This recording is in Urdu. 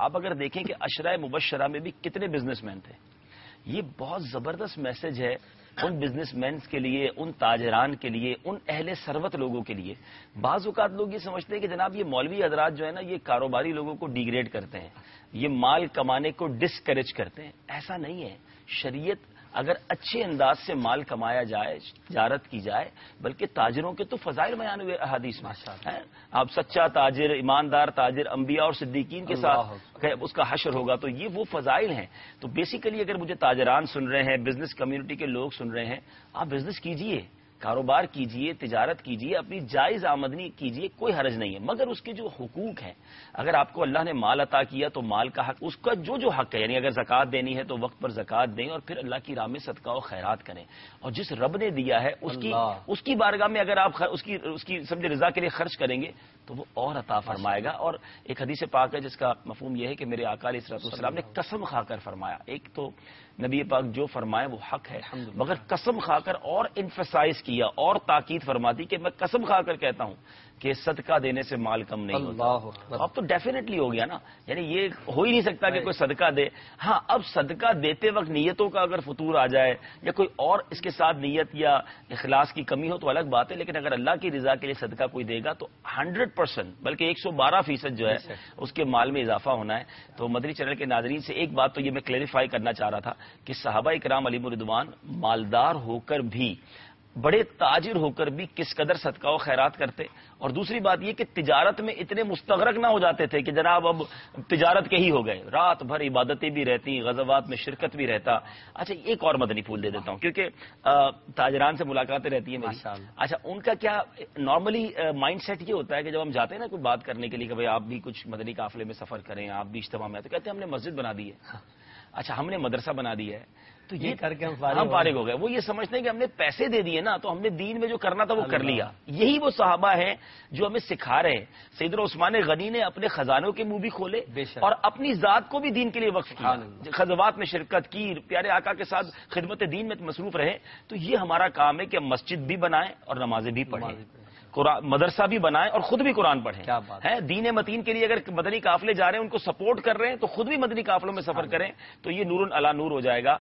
آپ اگر دیکھیں کہ عشرہ مبشرہ میں بھی کتنے بزنس مین تھے. یہ بہت زبردست میسج ہے ان بزنس مینس کے لیے، ان تاجران کے لیے، ان اہل ثروت لوگوں کے لیے. بعض اوقات لوگ یہ سمجھتے ہیں کہ جناب یہ مولوی حضرات جو ہے نا یہ کاروباری لوگوں کو ڈیگریڈ کرتے ہیں، یہ مال کمانے کو ڈسکریج کرتے ہیں. ایسا نہیں ہے. شریعت اگر اچھے انداز سے مال کمایا جائے، تجارت کی جائے، بلکہ تاجروں کے تو فضائل بیان ہوئے احادیث میں. آپ سچا تاجر، ایماندار تاجر، انبیاء اور صدیقین کے ساتھ اس کا حشر ہوگا، تو یہ وہ فضائل ہیں. تو بیسیکلی اگر مجھے تاجران سن رہے ہیں، بزنس کمیونٹی کے لوگ سن رہے ہیں، آپ بزنس کیجئے، کاروبار کیجئے، تجارت کیجئے، اپنی جائز آمدنی کیجئے، کوئی حرج نہیں ہے. مگر اس کے جو حقوق ہیں، اگر آپ کو اللہ نے مال عطا کیا تو مال کا حق، اس کا جو حق ہے، یعنی اگر زکوٰۃ دینی ہے تو وقت پر زکوٰۃ دیں، اور پھر اللہ کی راہ میں صدقہ و خیرات کریں. اور جس رب نے دیا ہے اس کی بارگاہ میں اگر آپ اس کی سمجھے رضا کے لیے خرچ کریں گے تو وہ اور عطا فرمائے گا. اور ایک حدیث پاک ہے جس کا مفہوم یہ ہے کہ میرے آقا علیہ السلام نے قسم کھا کر فرمایا. ایک تو نبی پاک جو فرمائے وہ حق ہے، مگر قسم کھا کر اور انفسائز کیا اور تاکید فرماتی کہ میں قسم کھا کر کہتا ہوں کہ صدقہ دینے سے مال کم نہیں ہوتا. اب تو ڈیفینیٹلی ہو گیا نا، یعنی یہ ہو ہی نہیں سکتا کہ کوئی صدقہ دے. ہاں اب صدقہ دیتے وقت نیتوں کا اگر فطور آ جائے یا کوئی اور اس کے ساتھ نیت یا اخلاص کی کمی ہو تو الگ بات ہے، لیکن اگر اللہ کی رضا کے لیے صدقہ کوئی دے گا تو 100% بلکہ 112% جو ہے اس کے مال میں اضافہ ہونا ہے. تو مدنی چینل کے ناظرین سے ایک بات تو یہ میں کلیریفائی کرنا چاہ رہا تھا کہ صحابہ کرام علیہم الرضوان مالدار ہو کر بھی، بڑے تاجر ہو کر بھی کس قدر صدقہ و خیرات کرتے. اور دوسری بات یہ کہ تجارت میں اتنے مستغرق نہ ہو جاتے تھے کہ جناب اب تجارت کے ہی ہو گئے، رات بھر عبادتیں بھی رہتی، غزوات میں شرکت بھی رہتا. اچھا ایک اور مدنی پھول دے دیتا ہوں کیونکہ تاجران سے ملاقاتیں رہتی ہیں میری. اچھا ان کا کیا نارملی مائنڈ سیٹ یہ ہوتا ہے کہ جب ہم جاتے ہیں نا کوئی بات کرنے کے لیے کہ بھائی آپ بھی کچھ مدنی قافلے میں سفر کریں، آپ بھی اجتماع میں، تو کہتے ہیں ہم نے مسجد بنا دی ہے، اچھا ہم نے مدرسہ بنا دیا ہے، تو یہ کر کے ہم فارغ ہو گئے. وہ یہ سمجھتے ہیں کہ ہم نے پیسے دے دیے نا تو ہم نے دین میں جو کرنا تھا وہ کر لیا. یہی وہ صحابہ ہیں جو ہمیں سکھا رہے ہیں. سیدنا عثمان غنی نے اپنے خزانوں کے منہ بھی کھولے اور اپنی ذات کو بھی دین کے لیے وقف کیا، غزوات میں شرکت کی، پیارے آقا کے ساتھ خدمت دین میں مصروف رہے. تو یہ ہمارا کام ہے کہ ہم مسجد بھی بنائیں اور نمازیں بھی پڑھیں، مدرسہ بھی بنائیں اور خود بھی قرآن پڑھیں. ہے دین متین کے لیے اگر مدنی قافلے جا رہے ہیں ان کو سپورٹ کر رہے ہیں تو خود بھی مدنی قافلوں میں سفر کریں، تو یہ نور علی نور ہو جائے گا.